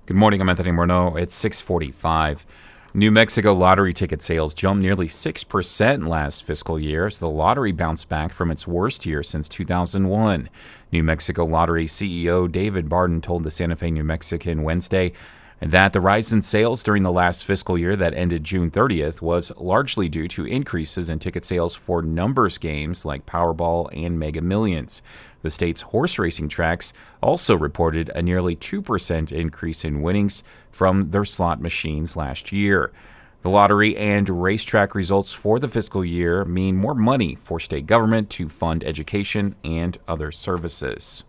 Good morning, I'm Anthony Morneau. It's 6:45. New Mexico lottery ticket sales jumped nearly 6% last fiscal year as the lottery bounced back from its worst year since 2001. New Mexico Lottery CEO David Barden told the Santa Fe New Mexican Wednesday that the rise in sales during the last fiscal year that ended June 30th was largely due to increases in ticket sales for numbers games like Powerball and Mega Millions. The state's horse racing tracks also reported a nearly 2% increase in winnings from their slot machines last year. The lottery and racetrack results for the fiscal year mean more money for state government to fund education and other services.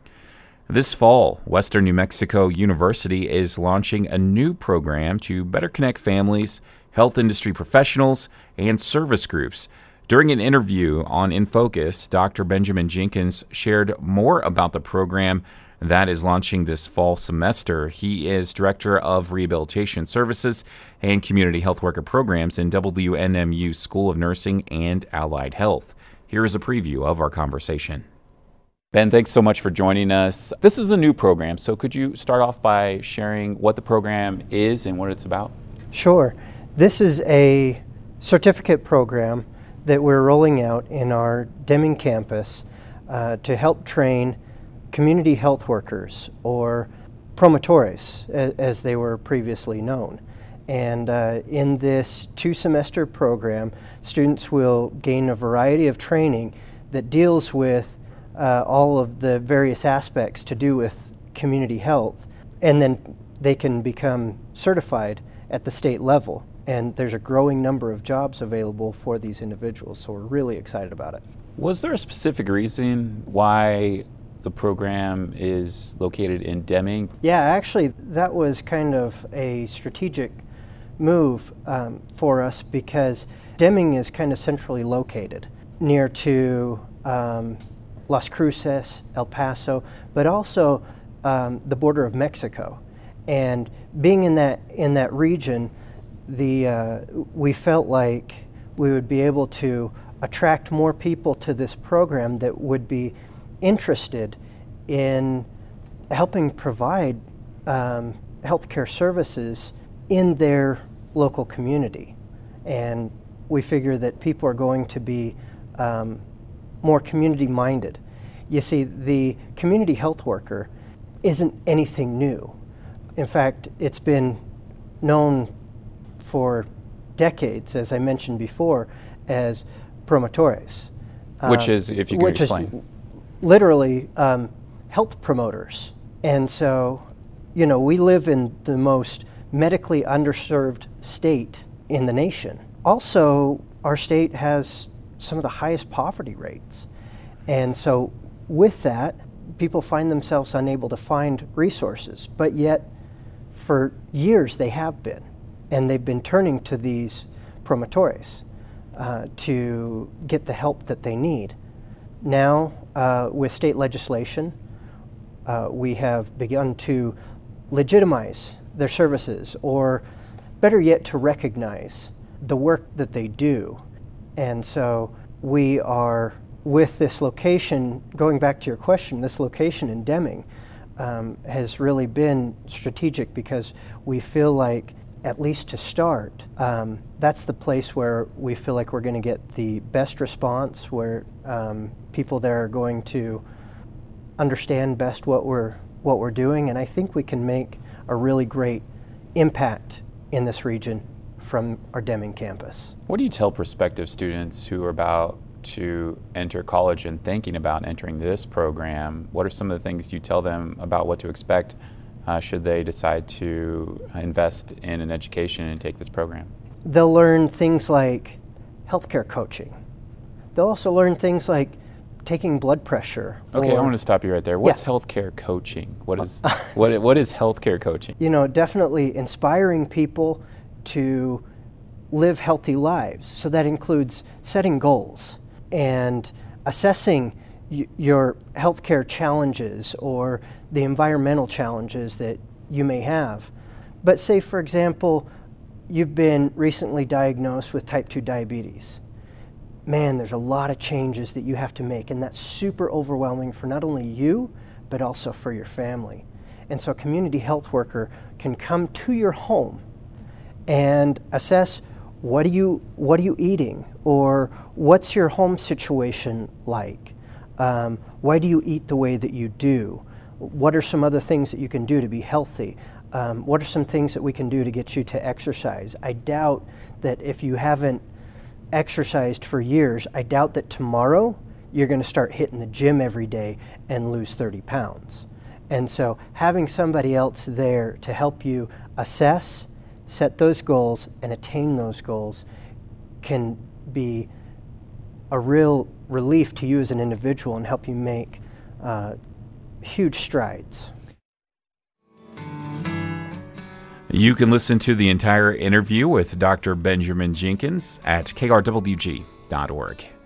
This fall, Western New Mexico University is launching a new program to better connect families, health industry professionals, and service groups. During an interview on In Focus, Dr. Benjamin Jenkins shared more about the program that is launching this fall semester. He is Director of Rehabilitation Services and Community Health Worker Programs in WNMU School of Nursing and Allied Health. Here is a preview of our conversation. Ben, thanks so much for joining us. This is a new program, so could you start off by sharing what the program is and what it's about? Sure. This is a certificate program that we're rolling out in our Deming campus to help train community health workers, or promotores, as they were previously known. And in this 2-semester program, students will gain a variety of training that deals with all of the various aspects to do with community health, and then they can become certified at the state level. And there's a growing number of jobs available for these individuals, so we're really excited about it. Was there a specific reason why the program is located in Deming? Yeah, actually, that was kind of a strategic move for us, because Deming is kind of centrally located near to Las Cruces, El Paso, but also the border of Mexico. And being in that region, we felt like we would be able to attract more people to this program that would be interested in helping provide healthcare services in their local community. And we figure that people are going to be more community-minded. You see, the community health worker isn't anything new. In fact, it's been known for decades, as I mentioned before, as promotores. Which is, if you could explain. Which is literally health promoters. And so, you know, we live in the most medically underserved state in the nation. Also, our state has some of the highest poverty rates. And so with that, people find themselves unable to find resources, but yet for years they have been. And they've been turning to these promotores to get the help that they need. Now, with state legislation, we have begun to legitimize their services, or better yet, to recognize the work that they do. And so we are, with this location, going back to your question, this location in Deming has really been strategic, because we feel like, at least to start, that's the place where we feel like we're going to get the best response, where people there are going to understand best what we're doing, and I think we can make a really great impact in this region from our Deming campus. What do you tell prospective students who are about to enter college and thinking about entering this program? What are some of the things you tell them about what to expect should they decide to invest in an education and take this program? They'll learn things like healthcare coaching. They'll also learn things like taking blood pressure. Okay, I want to stop you right there. What's healthcare coaching? What is what is healthcare coaching? You know, definitely inspiring people to live healthy lives. So that includes setting goals and assessing your healthcare challenges or the environmental challenges that you may have. But say, for example, you've been recently diagnosed with type 2 diabetes. Man, there's a lot of changes that you have to make, and that's super overwhelming for not only you, but also for your family. And so a community health worker can come to your home and assess, what are you eating, or what's your home situation like? Why do you eat the way that you do? What are some other things that you can do to be healthy? What are some things that we can do to get you to exercise? I doubt that if you haven't exercised for years, I doubt that tomorrow you're going to start hitting the gym every day and lose 30 pounds. And so having somebody else there to help you assess, set those goals, and attain those goals can be a real relief to you as an individual and help you make huge strides. You can listen to the entire interview with Dr. Benjamin Jenkins at krwg.org.